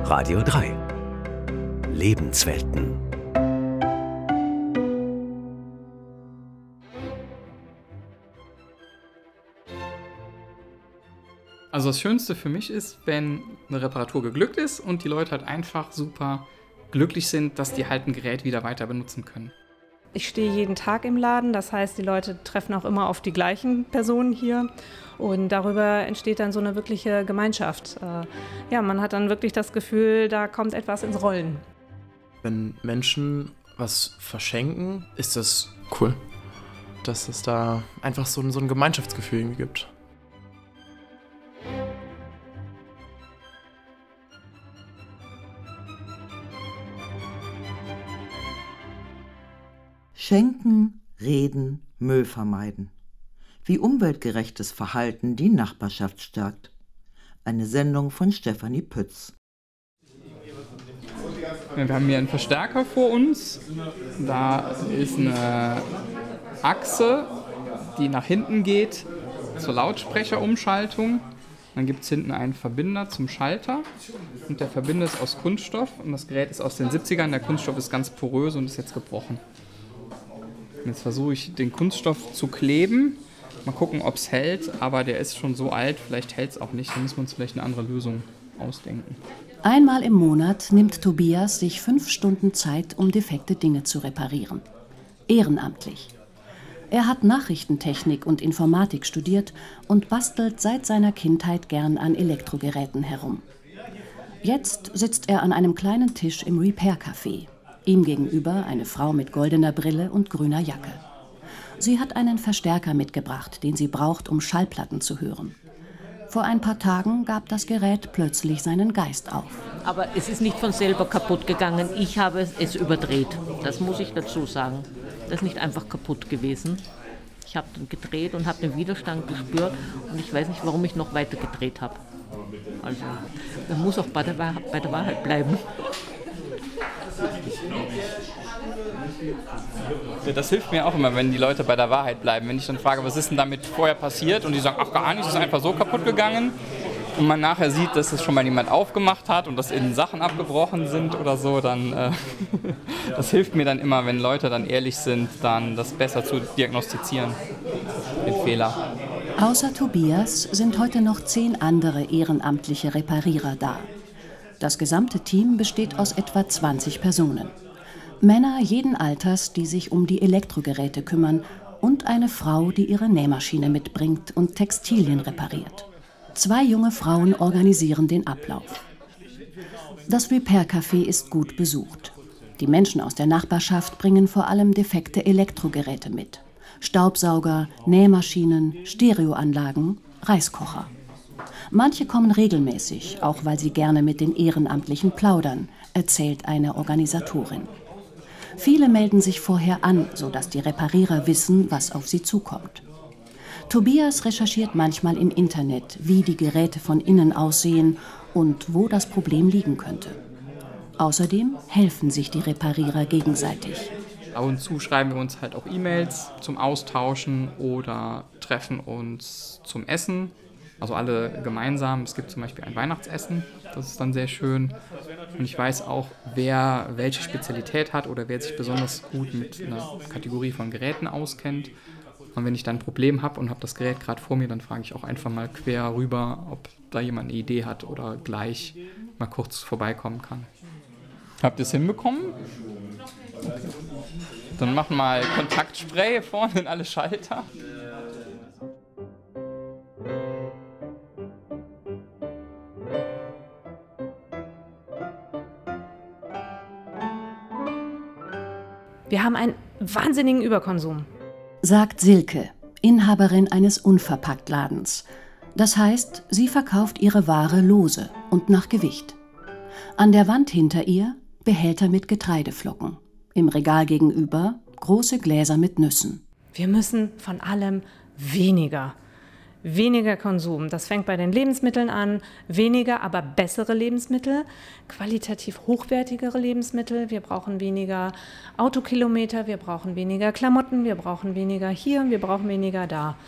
Radio 3 Lebenswelten. Also das Schönste für mich ist, wenn eine Reparatur geglückt ist und die Leute halt einfach super glücklich sind, dass die halt ein Gerät wieder weiter benutzen können. Ich stehe jeden Tag im Laden, das heißt, die Leute treffen auch immer auf die gleichen Personen hier und darüber entsteht dann so eine wirkliche Gemeinschaft. Ja, man hat dann wirklich das Gefühl, da kommt etwas ins Rollen. Wenn Menschen was verschenken, ist das cool, dass es da einfach so ein Gemeinschaftsgefühl irgendwie gibt. Schenken, reden, Müll vermeiden. Wie umweltgerechtes Verhalten die Nachbarschaft stärkt. Eine Sendung von Stefanie Pütz. Wir haben hier einen Verstärker vor uns. Da ist eine Achse, die nach hinten geht zur Lautsprecherumschaltung. Dann gibt es hinten einen Verbinder zum Schalter. Und der Verbinder ist aus Kunststoff. Und das Gerät ist aus den 70ern. Der Kunststoff ist ganz porös und ist jetzt gebrochen. Jetzt versuche ich, den Kunststoff zu kleben. Mal gucken, ob es hält. Aber der ist schon so alt, vielleicht hält es auch nicht. Da müssen wir uns vielleicht eine andere Lösung ausdenken. Einmal im Monat nimmt Tobias sich 5 Stunden Zeit, um defekte Dinge zu reparieren. Ehrenamtlich. Er hat Nachrichtentechnik und Informatik studiert und bastelt seit seiner Kindheit gern an Elektrogeräten herum. Jetzt sitzt er an einem kleinen Tisch im Repair-Café. Ihm gegenüber eine Frau mit goldener Brille und grüner Jacke. Sie hat einen Verstärker mitgebracht, den sie braucht, um Schallplatten zu hören. Vor ein paar Tagen gab das Gerät plötzlich seinen Geist auf. Aber es ist nicht von selber kaputt gegangen. Ich habe es überdreht. Das muss ich dazu sagen. Das ist nicht einfach kaputt gewesen. Ich habe dann gedreht und habe den Widerstand gespürt. Und ich weiß nicht, warum ich noch weiter gedreht habe. Also, man muss auch bei der Wahrheit bleiben. Das hilft mir auch immer, wenn die Leute bei der Wahrheit bleiben. Wenn ich dann frage, was ist denn damit vorher passiert? Und die sagen, ach gar nichts, ist einfach so kaputt gegangen. Und man nachher sieht, dass es schon mal jemand aufgemacht hat und dass innen Sachen abgebrochen sind oder so, dann das hilft mir dann immer, wenn Leute dann ehrlich sind, dann das besser zu diagnostizieren, den Fehler. Außer Tobias sind heute noch 10 andere ehrenamtliche Reparierer da. Das gesamte Team besteht aus etwa 20 Personen. Männer jeden Alters, die sich um die Elektrogeräte kümmern, und eine Frau, die ihre Nähmaschine mitbringt und Textilien repariert. 2 junge Frauen organisieren den Ablauf. Das Repair-Café ist gut besucht. Die Menschen aus der Nachbarschaft bringen vor allem defekte Elektrogeräte mit. Staubsauger, Nähmaschinen, Stereoanlagen, Reiskocher. Manche kommen regelmäßig, auch weil sie gerne mit den Ehrenamtlichen plaudern, erzählt eine Organisatorin. Viele melden sich vorher an, sodass die Reparierer wissen, was auf sie zukommt. Tobias recherchiert manchmal im Internet, wie die Geräte von innen aussehen und wo das Problem liegen könnte. Außerdem helfen sich die Reparierer gegenseitig. Ab und zu schreiben wir uns halt auch E-Mails zum Austauschen oder treffen uns zum Essen. Also alle gemeinsam. Es gibt zum Beispiel ein Weihnachtsessen, das ist dann sehr schön. Und ich weiß auch, wer welche Spezialität hat oder wer sich besonders gut mit einer Kategorie von Geräten auskennt. Und wenn ich dann ein Problem habe und habe das Gerät gerade vor mir, dann frage ich auch einfach mal quer rüber, ob da jemand eine Idee hat oder gleich mal kurz vorbeikommen kann. Habt ihr es hinbekommen? Okay. Dann machen wir mal Kontaktspray vorne in alle Schalter. Wir haben einen wahnsinnigen Überkonsum. Sagt Silke, Inhaberin eines Unverpacktladens. Das heißt, sie verkauft ihre Ware lose und nach Gewicht. An der Wand hinter ihr Behälter mit Getreideflocken. Im Regal gegenüber große Gläser mit Nüssen. Wir müssen von allem weniger. Weniger Konsum. Das fängt bei den Lebensmitteln an. Weniger, aber bessere Lebensmittel. Qualitativ hochwertigere Lebensmittel. Wir brauchen weniger Autokilometer. Wir brauchen weniger Klamotten. Wir brauchen weniger hier. Wir brauchen weniger da.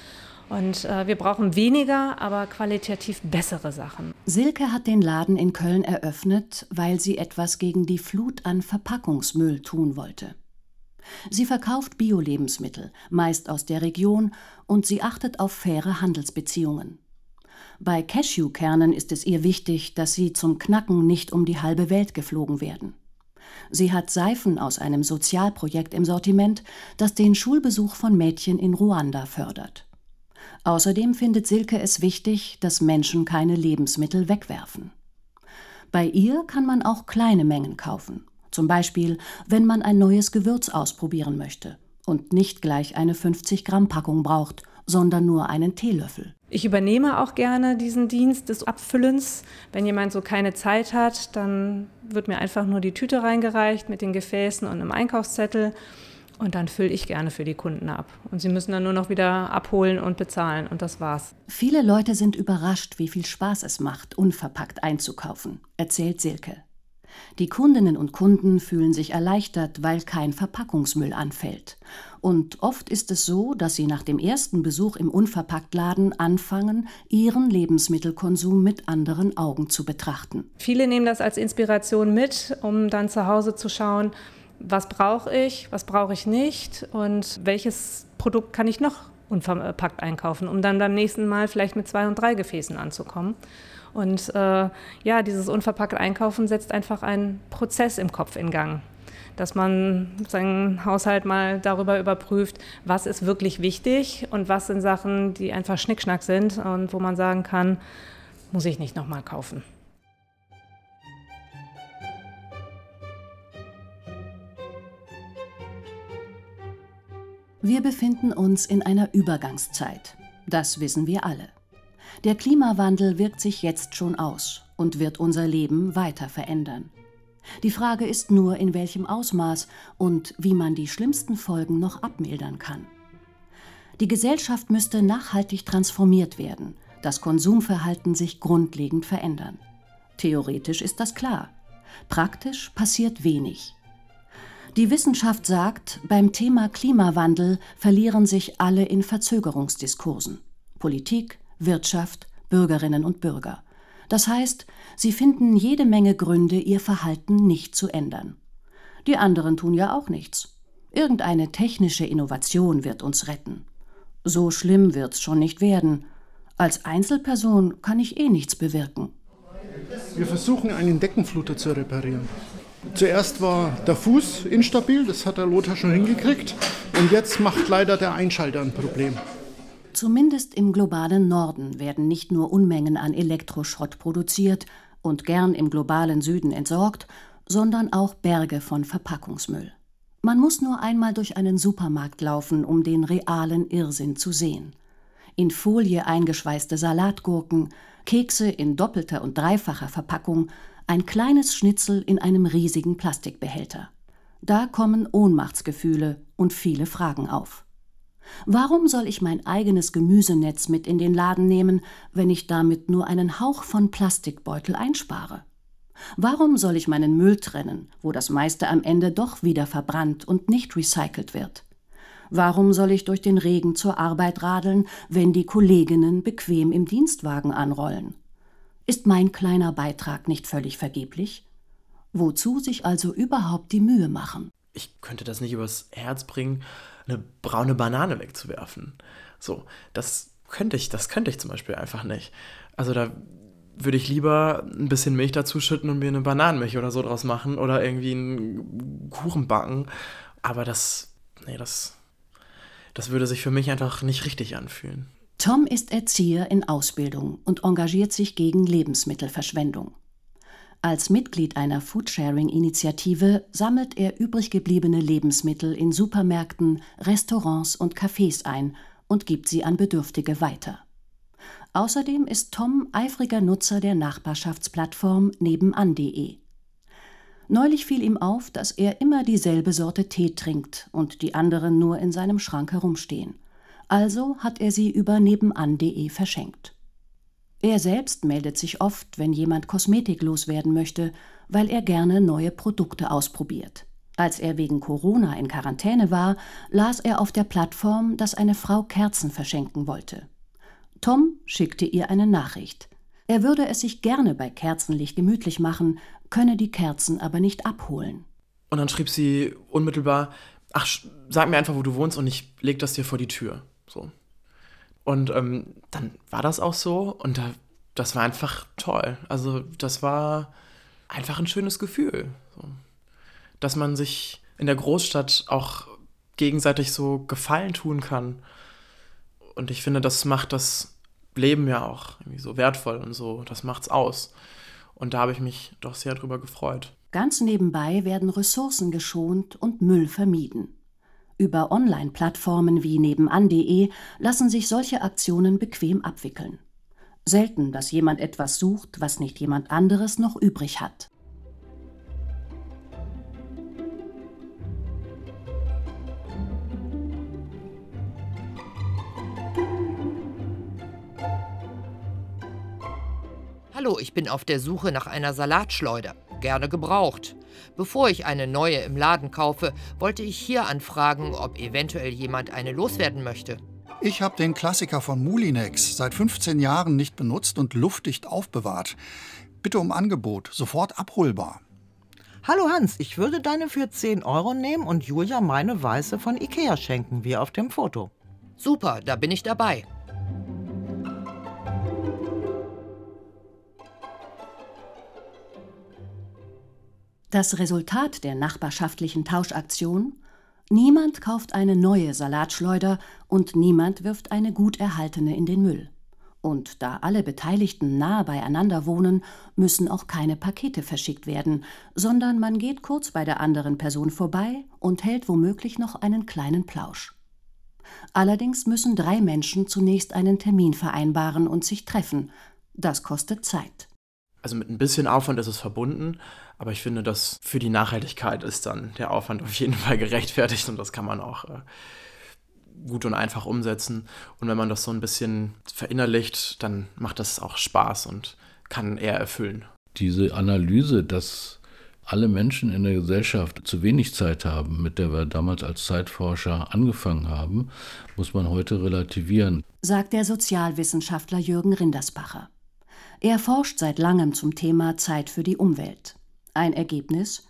Und wir brauchen weniger, aber qualitativ bessere Sachen. Silke hat den Laden in Köln eröffnet, weil sie etwas gegen die Flut an Verpackungsmüll tun wollte. Sie verkauft Bio-Lebensmittel, meist aus der Region, und sie achtet auf faire Handelsbeziehungen. Bei Cashewkernen ist es ihr wichtig, dass sie zum Knacken nicht um die halbe Welt geflogen werden. Sie hat Seifen aus einem Sozialprojekt im Sortiment, das den Schulbesuch von Mädchen in Ruanda fördert. Außerdem findet Silke es wichtig, dass Menschen keine Lebensmittel wegwerfen. Bei ihr kann man auch kleine Mengen kaufen. Zum Beispiel, wenn man ein neues Gewürz ausprobieren möchte und nicht gleich eine 50-Gramm-Packung braucht, sondern nur einen Teelöffel. Ich übernehme auch gerne diesen Dienst des Abfüllens. Wenn jemand so keine Zeit hat, dann wird mir einfach nur die Tüte reingereicht mit den Gefäßen und einem Einkaufszettel. Und dann fülle ich gerne für die Kunden ab. Und sie müssen dann nur noch wieder abholen und bezahlen. Und das war's. Viele Leute sind überrascht, wie viel Spaß es macht, unverpackt einzukaufen, erzählt Silke. Die Kundinnen und Kunden fühlen sich erleichtert, weil kein Verpackungsmüll anfällt. Und oft ist es so, dass sie nach dem ersten Besuch im Unverpacktladen anfangen, ihren Lebensmittelkonsum mit anderen Augen zu betrachten. Viele nehmen das als Inspiration mit, um dann zu Hause zu schauen, was brauche ich nicht und welches Produkt kann ich noch unverpackt einkaufen, um dann beim nächsten Mal vielleicht mit 2 und 3 Gefäßen anzukommen. Und dieses unverpackt Einkaufen setzt einfach einen Prozess im Kopf in Gang, dass man seinen Haushalt mal darüber überprüft, was ist wirklich wichtig und was sind Sachen, die einfach Schnickschnack sind und wo man sagen kann, muss ich nicht nochmal kaufen. Wir befinden uns in einer Übergangszeit. Das wissen wir alle. Der Klimawandel wirkt sich jetzt schon aus und wird unser Leben weiter verändern. Die Frage ist nur, in welchem Ausmaß und wie man die schlimmsten Folgen noch abmildern kann. Die Gesellschaft müsste nachhaltig transformiert werden, das Konsumverhalten sich grundlegend verändern. Theoretisch ist das klar. Praktisch passiert wenig. Die Wissenschaft sagt, beim Thema Klimawandel verlieren sich alle in Verzögerungsdiskursen. Politik, Wirtschaft, Bürgerinnen und Bürger. Das heißt, sie finden jede Menge Gründe, ihr Verhalten nicht zu ändern. Die anderen tun ja auch nichts. Irgendeine technische Innovation wird uns retten. So schlimm wird's schon nicht werden. Als Einzelperson kann ich nichts bewirken. Wir versuchen, einen Deckenfluter zu reparieren. Zuerst war der Fuß instabil, das hat der Lothar schon hingekriegt. Und jetzt macht leider der Einschalter ein Problem. Zumindest im globalen Norden werden nicht nur Unmengen an Elektroschrott produziert und gern im globalen Süden entsorgt, sondern auch Berge von Verpackungsmüll. Man muss nur einmal durch einen Supermarkt laufen, um den realen Irrsinn zu sehen. In Folie eingeschweißte Salatgurken, Kekse in doppelter und dreifacher Verpackung, ein kleines Schnitzel in einem riesigen Plastikbehälter. Da kommen Ohnmachtsgefühle und viele Fragen auf. Warum soll ich mein eigenes Gemüsenetz mit in den Laden nehmen, wenn ich damit nur einen Hauch von Plastikbeutel einspare? Warum soll ich meinen Müll trennen, wo das meiste am Ende doch wieder verbrannt und nicht recycelt wird? Warum soll ich durch den Regen zur Arbeit radeln, wenn die Kolleginnen bequem im Dienstwagen anrollen? Ist mein kleiner Beitrag nicht völlig vergeblich? Wozu sich also überhaupt die Mühe machen? Ich könnte das nicht übers Herz bringen, eine braune Banane wegzuwerfen. So, das könnte ich zum Beispiel einfach nicht. Also da würde ich lieber ein bisschen Milch dazu schütten und mir eine Bananenmilch oder so draus machen oder irgendwie einen Kuchen backen. Aber das würde sich für mich einfach nicht richtig anfühlen. Tom ist Erzieher in Ausbildung und engagiert sich gegen Lebensmittelverschwendung. Als Mitglied einer Foodsharing-Initiative sammelt er übrig gebliebene Lebensmittel in Supermärkten, Restaurants und Cafés ein und gibt sie an Bedürftige weiter. Außerdem ist Tom eifriger Nutzer der Nachbarschaftsplattform nebenan.de. Neulich fiel ihm auf, dass er immer dieselbe Sorte Tee trinkt und die anderen nur in seinem Schrank herumstehen. Also hat er sie über nebenan.de verschenkt. Er selbst meldet sich oft, wenn jemand Kosmetik loswerden möchte, weil er gerne neue Produkte ausprobiert. Als er wegen Corona in Quarantäne war, las er auf der Plattform, dass eine Frau Kerzen verschenken wollte. Tom schickte ihr eine Nachricht. Er würde es sich gerne bei Kerzenlicht gemütlich machen, könne die Kerzen aber nicht abholen. Und dann schrieb sie unmittelbar, ach, sag mir einfach, wo du wohnst und ich leg das dir vor die Tür. So. Und dann war das auch so und das war einfach toll. Also das war einfach ein schönes Gefühl. So. Dass man sich in der Großstadt auch gegenseitig so Gefallen tun kann. Und ich finde, das macht das Leben ja auch irgendwie so wertvoll und so. Das macht's aus. Und da habe ich mich doch sehr drüber gefreut. Ganz nebenbei werden Ressourcen geschont und Müll vermieden. Über Online-Plattformen wie nebenan.de lassen sich solche Aktionen bequem abwickeln. Selten, dass jemand etwas sucht, was nicht jemand anderes noch übrig hat. Hallo, ich bin auf der Suche nach einer Salatschleuder. Gerne gebraucht. Bevor ich eine neue im Laden kaufe, wollte ich hier anfragen, ob eventuell jemand eine loswerden möchte. Ich habe den Klassiker von Moulinex seit 15 Jahren nicht benutzt und luftdicht aufbewahrt. Bitte um Angebot, sofort abholbar. Hallo Hans, ich würde deine für 10 € nehmen und Julia meine weiße von Ikea schenken, wie auf dem Foto. Super, da bin ich dabei. Das Resultat der nachbarschaftlichen Tauschaktion: Niemand kauft eine neue Salatschleuder und niemand wirft eine gut erhaltene in den Müll. Und da alle Beteiligten nah beieinander wohnen, müssen auch keine Pakete verschickt werden, sondern man geht kurz bei der anderen Person vorbei und hält womöglich noch einen kleinen Plausch. Allerdings müssen 3 Menschen zunächst einen Termin vereinbaren und sich treffen. Das kostet Zeit. Also mit ein bisschen Aufwand ist es verbunden, aber ich finde, dass für die Nachhaltigkeit ist dann der Aufwand auf jeden Fall gerechtfertigt und das kann man auch gut und einfach umsetzen. Und wenn man das so ein bisschen verinnerlicht, dann macht das auch Spaß und kann eher erfüllen. Diese Analyse, dass alle Menschen in der Gesellschaft zu wenig Zeit haben, mit der wir damals als Zeitforscher angefangen haben, muss man heute relativieren, sagt der Sozialwissenschaftler Jürgen Rindersbacher. Er forscht seit langem zum Thema Zeit für die Umwelt. Ein Ergebnis?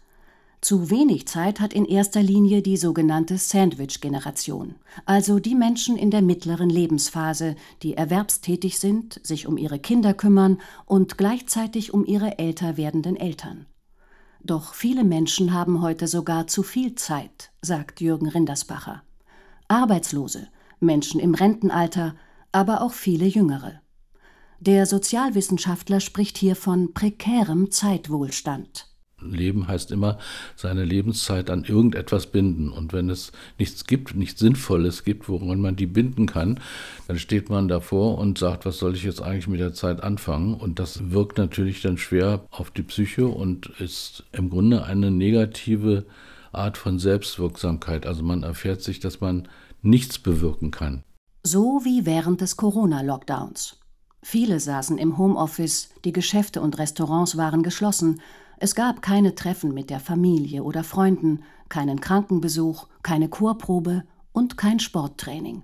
Zu wenig Zeit hat in erster Linie die sogenannte Sandwich-Generation, also die Menschen in der mittleren Lebensphase, die erwerbstätig sind, sich um ihre Kinder kümmern und gleichzeitig um ihre älter werdenden Eltern. Doch viele Menschen haben heute sogar zu viel Zeit, sagt Jürgen Rindersbacher. Arbeitslose, Menschen im Rentenalter, aber auch viele Jüngere. Der Sozialwissenschaftler spricht hier von prekärem Zeitwohlstand. Leben heißt immer, seine Lebenszeit an irgendetwas binden. Und wenn es nichts gibt, nichts Sinnvolles gibt, woran man die binden kann, dann steht man davor und sagt, was soll ich jetzt eigentlich mit der Zeit anfangen? Und das wirkt natürlich dann schwer auf die Psyche und ist im Grunde eine negative Art von Selbstwirksamkeit. Also man erfährt sich, dass man nichts bewirken kann. So wie während des Corona-Lockdowns. Viele saßen im Homeoffice, die Geschäfte und Restaurants waren geschlossen. Es gab keine Treffen mit der Familie oder Freunden, keinen Krankenbesuch, keine Chorprobe und kein Sporttraining.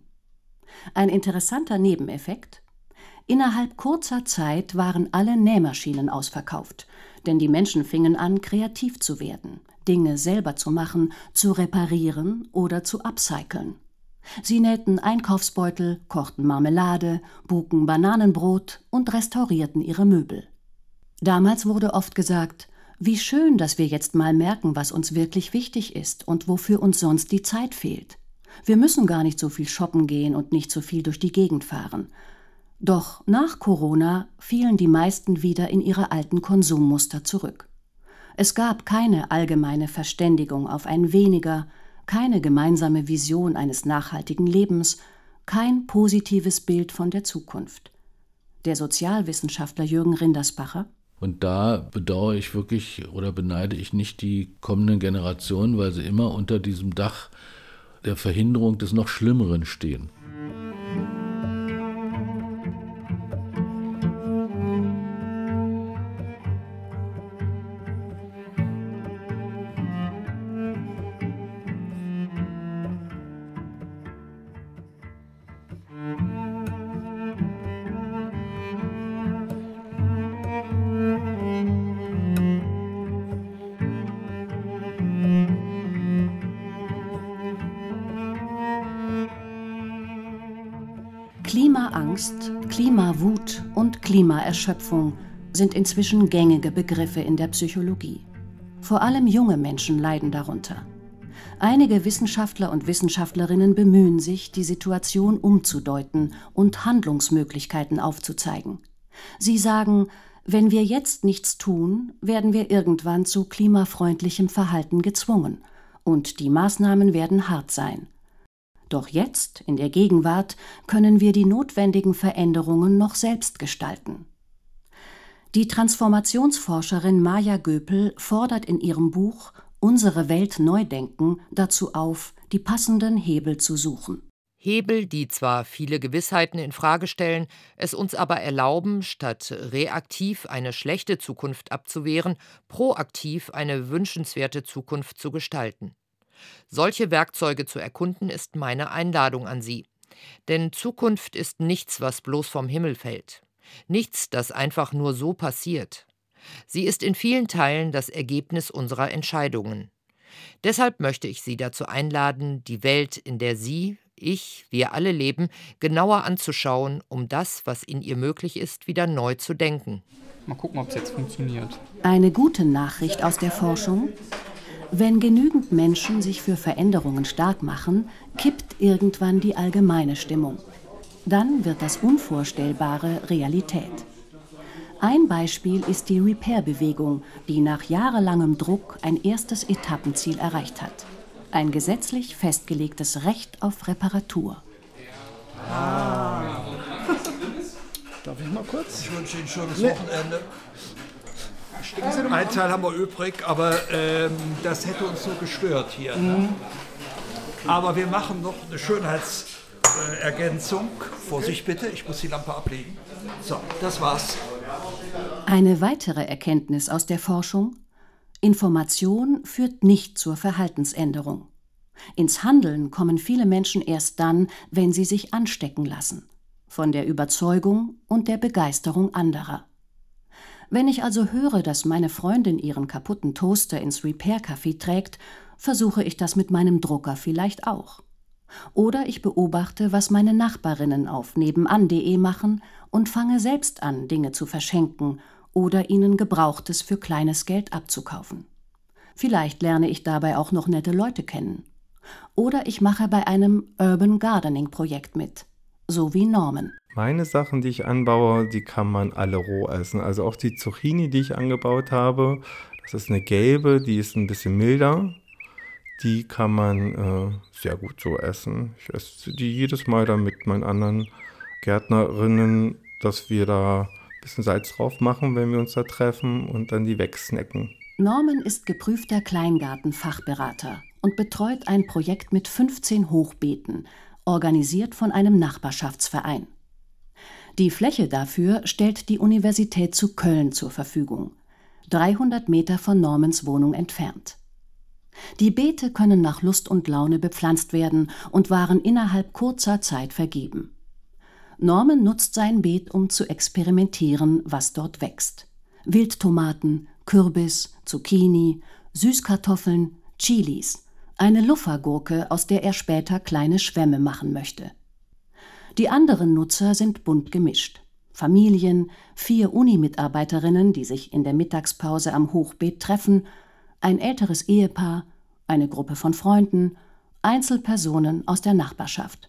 Ein interessanter Nebeneffekt: Innerhalb kurzer Zeit waren alle Nähmaschinen ausverkauft, denn die Menschen fingen an, kreativ zu werden, Dinge selber zu machen, zu reparieren oder zu upcyclen. Sie nähten Einkaufsbeutel, kochten Marmelade, buken Bananenbrot und restaurierten ihre Möbel. Damals wurde oft gesagt: Wie schön, dass wir jetzt mal merken, was uns wirklich wichtig ist und wofür uns sonst die Zeit fehlt. Wir müssen gar nicht so viel shoppen gehen und nicht so viel durch die Gegend fahren. Doch nach Corona fielen die meisten wieder in ihre alten Konsummuster zurück. Es gab keine allgemeine Verständigung auf ein Weniger, keine gemeinsame Vision eines nachhaltigen Lebens, kein positives Bild von der Zukunft. Der Sozialwissenschaftler Jürgen Rindersbacher: Und da bedauere ich wirklich oder beneide ich nicht die kommenden Generationen, weil sie immer unter diesem Dach der Verhinderung des noch Schlimmeren stehen. Klimaangst, Klimawut und Klimaerschöpfung sind inzwischen gängige Begriffe in der Psychologie. Vor allem junge Menschen leiden darunter. Einige Wissenschaftler und Wissenschaftlerinnen bemühen sich, die Situation umzudeuten und Handlungsmöglichkeiten aufzuzeigen. Sie sagen, wenn wir jetzt nichts tun, werden wir irgendwann zu klimafreundlichem Verhalten gezwungen und die Maßnahmen werden hart sein. Doch jetzt, in der Gegenwart, können wir die notwendigen Veränderungen noch selbst gestalten. Die Transformationsforscherin Maja Göpel fordert in ihrem Buch Unsere Welt neu denken dazu auf, die passenden Hebel zu suchen. Hebel, die zwar viele Gewissheiten in Frage stellen, es uns aber erlauben, statt reaktiv eine schlechte Zukunft abzuwehren, proaktiv eine wünschenswerte Zukunft zu gestalten. Solche Werkzeuge zu erkunden, ist meine Einladung an Sie. Denn Zukunft ist nichts, was bloß vom Himmel fällt. Nichts, das einfach nur so passiert. Sie ist in vielen Teilen das Ergebnis unserer Entscheidungen. Deshalb möchte ich Sie dazu einladen, die Welt, in der Sie, ich, wir alle leben, genauer anzuschauen, um das, was in ihr möglich ist, wieder neu zu denken. Mal gucken, ob es jetzt funktioniert. Eine gute Nachricht aus der Forschung: Wenn genügend Menschen sich für Veränderungen stark machen, kippt irgendwann die allgemeine Stimmung. Dann wird das Unvorstellbare Realität. Ein Beispiel ist die Repair-Bewegung, die nach jahrelangem Druck ein erstes Etappenziel erreicht hat. Ein gesetzlich festgelegtes Recht auf Reparatur. Darf ich mal kurz? Ich wünsche Ihnen ein schönes Wochenende. Einen Teil haben wir übrig, aber das hätte uns so gestört hier. Ne? Aber wir machen noch eine Schönheitsergänzung. Vorsicht bitte, ich muss die Lampe ablegen. So, das war's. Eine weitere Erkenntnis aus der Forschung: Information führt nicht zur Verhaltensänderung. Ins Handeln kommen viele Menschen erst dann, wenn sie sich anstecken lassen. Von der Überzeugung und der Begeisterung anderer. Wenn ich also höre, dass meine Freundin ihren kaputten Toaster ins Repair-Café trägt, versuche ich das mit meinem Drucker vielleicht auch. Oder ich beobachte, was meine Nachbarinnen auf nebenan.de machen und fange selbst an, Dinge zu verschenken oder ihnen Gebrauchtes für kleines Geld abzukaufen. Vielleicht lerne ich dabei auch noch nette Leute kennen. Oder ich mache bei einem Urban Gardening Projekt mit, so wie Norman. Meine Sachen, die ich anbaue, die kann man alle roh essen. Also auch die Zucchini, die ich angebaut habe, das ist eine gelbe, die ist ein bisschen milder. Die kann man sehr gut so essen. Ich esse die jedes Mal dann mit meinen anderen Gärtnerinnen, dass wir da ein bisschen Salz drauf machen, wenn wir uns da treffen, und dann die wegsnacken. Norman ist geprüfter Kleingartenfachberater und betreut ein Projekt mit 15 Hochbeeten, organisiert von einem Nachbarschaftsverein. Die Fläche dafür stellt die Universität zu Köln zur Verfügung, 300 Meter von Normans Wohnung entfernt. Die Beete können nach Lust und Laune bepflanzt werden und waren innerhalb kurzer Zeit vergeben. Norman nutzt sein Beet, um zu experimentieren, was dort wächst. Wildtomaten, Kürbis, Zucchini, Süßkartoffeln, Chilis, eine Luffergurke, aus der er später kleine Schwämme machen möchte. Die anderen Nutzer sind bunt gemischt. Familien, 4 Uni-Mitarbeiterinnen, die sich in der Mittagspause am Hochbeet treffen, ein älteres Ehepaar, eine Gruppe von Freunden, Einzelpersonen aus der Nachbarschaft.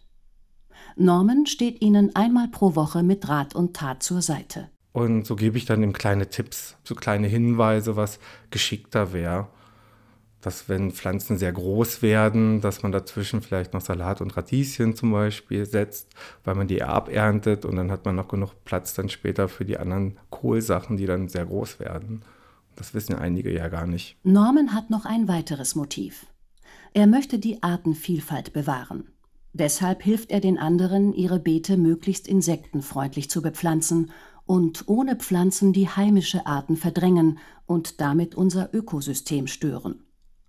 Norman steht ihnen einmal pro Woche mit Rat und Tat zur Seite. Und so gebe ich dann ihm kleine Tipps, so kleine Hinweise, was geschickter wäre. Dass, wenn Pflanzen sehr groß werden, dass man dazwischen vielleicht noch Salat und Radieschen zum Beispiel setzt, weil man die aberntet, und dann hat man noch genug Platz dann später für die anderen Kohlsachen, die dann sehr groß werden. Das wissen einige ja gar nicht. Norman hat noch ein weiteres Motiv. Er möchte die Artenvielfalt bewahren. Deshalb hilft er den anderen, ihre Beete möglichst insektenfreundlich zu bepflanzen und ohne Pflanzen die heimische Arten verdrängen und damit unser Ökosystem stören.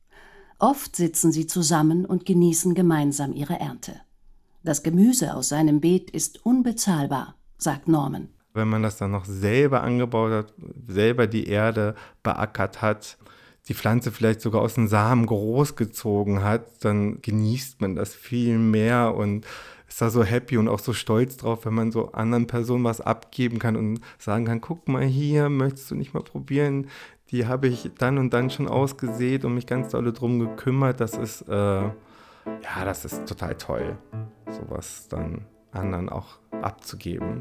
Oft sitzen sie zusammen und genießen gemeinsam ihre Ernte. Das Gemüse aus seinem Beet ist unbezahlbar, sagt Norman. Wenn man das dann noch selber angebaut hat, selber die Erde beackert hat, die Pflanze vielleicht sogar aus dem Samen großgezogen hat, dann genießt man das viel mehr und ist da so happy und auch so stolz drauf, wenn man so anderen Personen was abgeben kann und sagen kann, guck mal hier, möchtest du nicht mal probieren? Die habe ich dann und dann schon ausgesät und mich ganz doll drum gekümmert. Das ist total toll, sowas dann anderen auch abzugeben.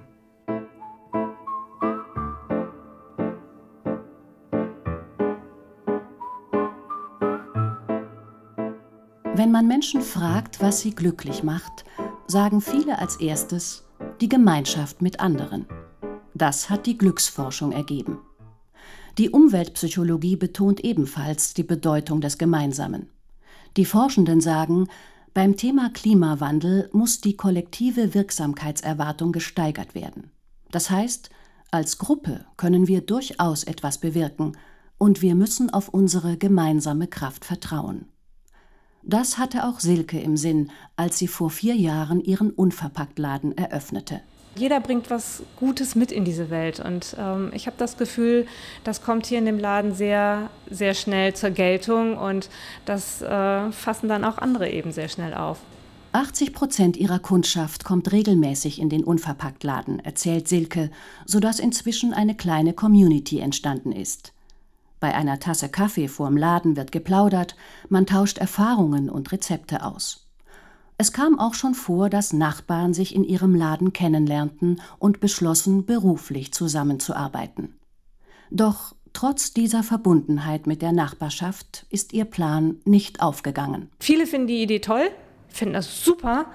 Wenn man Menschen fragt, was sie glücklich macht, sagen viele als erstes die Gemeinschaft mit anderen. Das hat die Glücksforschung ergeben. Die Umweltpsychologie betont ebenfalls die Bedeutung des Gemeinsamen. Die Forschenden sagen, beim Thema Klimawandel muss die kollektive Wirksamkeitserwartung gesteigert werden. Das heißt, als Gruppe können wir durchaus etwas bewirken und wir müssen auf unsere gemeinsame Kraft vertrauen. Das hatte auch Silke im Sinn, als sie vor 4 Jahren ihren Unverpacktladen eröffnete. Jeder bringt was Gutes mit in diese Welt und ich habe das Gefühl, das kommt hier in dem Laden sehr, sehr schnell zur Geltung und das fassen dann auch andere eben sehr schnell auf. 80% ihrer Kundschaft kommt regelmäßig in den Unverpacktladen, erzählt Silke, sodass inzwischen eine kleine Community entstanden ist. Bei einer Tasse Kaffee vorm Laden wird geplaudert, man tauscht Erfahrungen und Rezepte aus. Es kam auch schon vor, dass Nachbarn sich in ihrem Laden kennenlernten und beschlossen, beruflich zusammenzuarbeiten. Doch trotz dieser Verbundenheit mit der Nachbarschaft ist ihr Plan nicht aufgegangen. Viele finden die Idee toll, finden das super,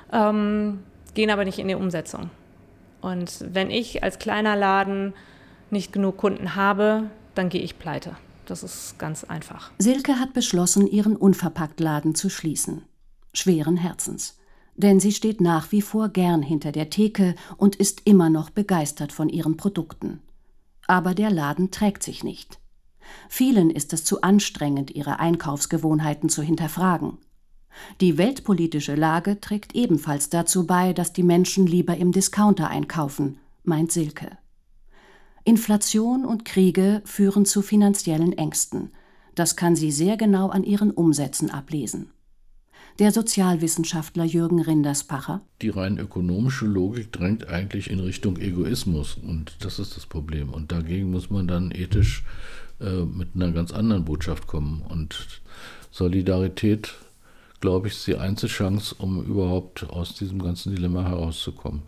gehen aber nicht in die Umsetzung. Und wenn ich als kleiner Laden nicht genug Kunden habe, dann gehe ich pleite. Das ist ganz einfach. Silke hat beschlossen, ihren Unverpacktladen zu schließen. Schweren Herzens. Denn sie steht nach wie vor gern hinter der Theke und ist immer noch begeistert von ihren Produkten. Aber der Laden trägt sich nicht. Vielen ist es zu anstrengend, ihre Einkaufsgewohnheiten zu hinterfragen. Die weltpolitische Lage trägt ebenfalls dazu bei, dass die Menschen lieber im Discounter einkaufen, meint Silke. Inflation und Kriege führen zu finanziellen Ängsten. Das kann sie sehr genau an ihren Umsätzen ablesen. Der Sozialwissenschaftler Jürgen Rinderspacher: Die rein ökonomische Logik drängt eigentlich in Richtung Egoismus und das ist das Problem. Und dagegen muss man dann ethisch mit einer ganz anderen Botschaft kommen. Und Solidarität, glaube ich, ist die einzige Chance, um überhaupt aus diesem ganzen Dilemma herauszukommen.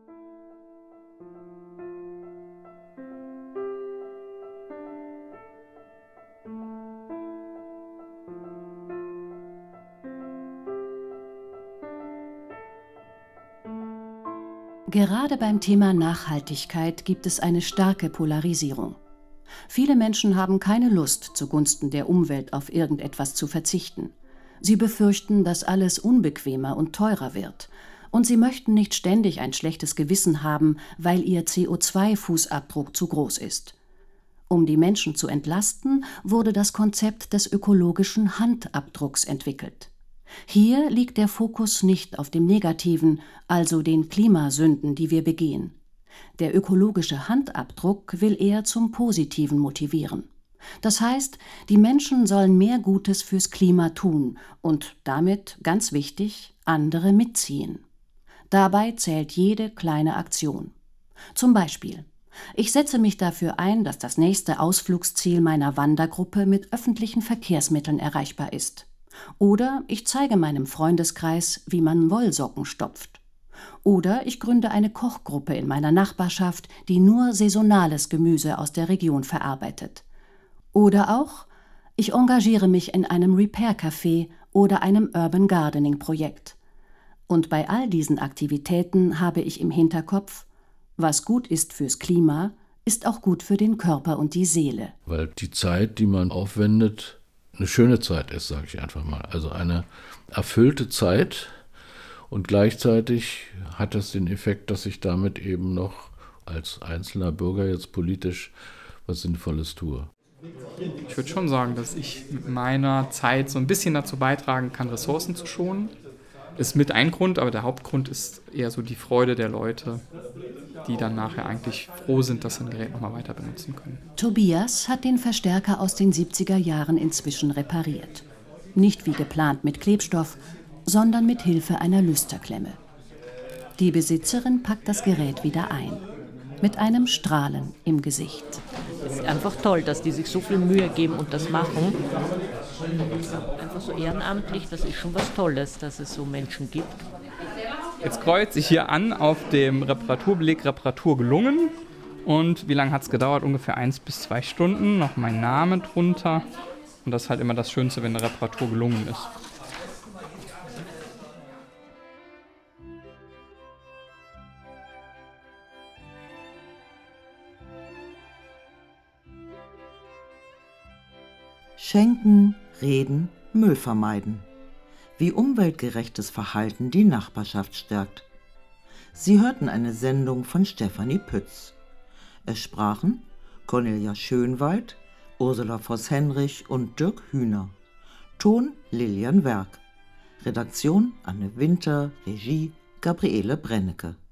Gerade beim Thema Nachhaltigkeit gibt es eine starke Polarisierung. Viele Menschen haben keine Lust, zugunsten der Umwelt auf irgendetwas zu verzichten. Sie befürchten, dass alles unbequemer und teurer wird. Und sie möchten nicht ständig ein schlechtes Gewissen haben, weil ihr CO2-Fußabdruck zu groß ist. Um die Menschen zu entlasten, wurde das Konzept des ökologischen Handabdrucks entwickelt. Hier liegt der Fokus nicht auf dem Negativen, also den Klimasünden, die wir begehen. Der ökologische Handabdruck will eher zum Positiven motivieren. Das heißt, die Menschen sollen mehr Gutes fürs Klima tun und damit, ganz wichtig, andere mitziehen. Dabei zählt jede kleine Aktion. Zum Beispiel: Ich setze mich dafür ein, dass das nächste Ausflugsziel meiner Wandergruppe mit öffentlichen Verkehrsmitteln erreichbar ist. Oder ich zeige meinem Freundeskreis, wie man Wollsocken stopft. Oder ich gründe eine Kochgruppe in meiner Nachbarschaft, die nur saisonales Gemüse aus der Region verarbeitet. Oder auch, ich engagiere mich in einem Repair-Café oder einem Urban Gardening-Projekt. Und bei all diesen Aktivitäten habe ich im Hinterkopf: Was gut ist fürs Klima, ist auch gut für den Körper und die Seele. Weil die Zeit, die man aufwendet, eine schöne Zeit ist, sage ich einfach mal. Also eine erfüllte Zeit und gleichzeitig hat das den Effekt, dass ich damit eben noch als einzelner Bürger jetzt politisch was Sinnvolles tue. Ich würde schon sagen, dass ich mit meiner Zeit so ein bisschen dazu beitragen kann, Ressourcen zu schonen. Ist mit ein Grund, aber der Hauptgrund ist eher so die Freude der Leute, die dann nachher eigentlich froh sind, dass sie ein Gerät nochmal weiter benutzen können. Tobias hat den Verstärker aus den 70er Jahren inzwischen repariert. Nicht wie geplant mit Klebstoff, sondern mit Hilfe einer Lüsterklemme. Die Besitzerin packt das Gerät wieder ein. Mit einem Strahlen im Gesicht. Es ist einfach toll, dass die sich so viel Mühe geben und das machen. Einfach so ehrenamtlich, das ist schon was Tolles, dass es so Menschen gibt. Jetzt kreuze ich hier an auf dem Reparaturbeleg Reparatur gelungen. Und wie lange hat es gedauert? Ungefähr 1 bis 2 Stunden. Noch mein Name drunter. Und das ist halt immer das Schönste, wenn eine Reparatur gelungen ist. Schenken, reden, Müll vermeiden. Wie umweltgerechtes Verhalten die Nachbarschaft stärkt. Sie hörten eine Sendung von Stefanie Pütz. Es sprachen Cornelia Schönwald, Ursula Voss-Henrich und Dirk Hühner. Ton Lilian Werk. Redaktion Anne Winter, Regie Gabriele Brennecke.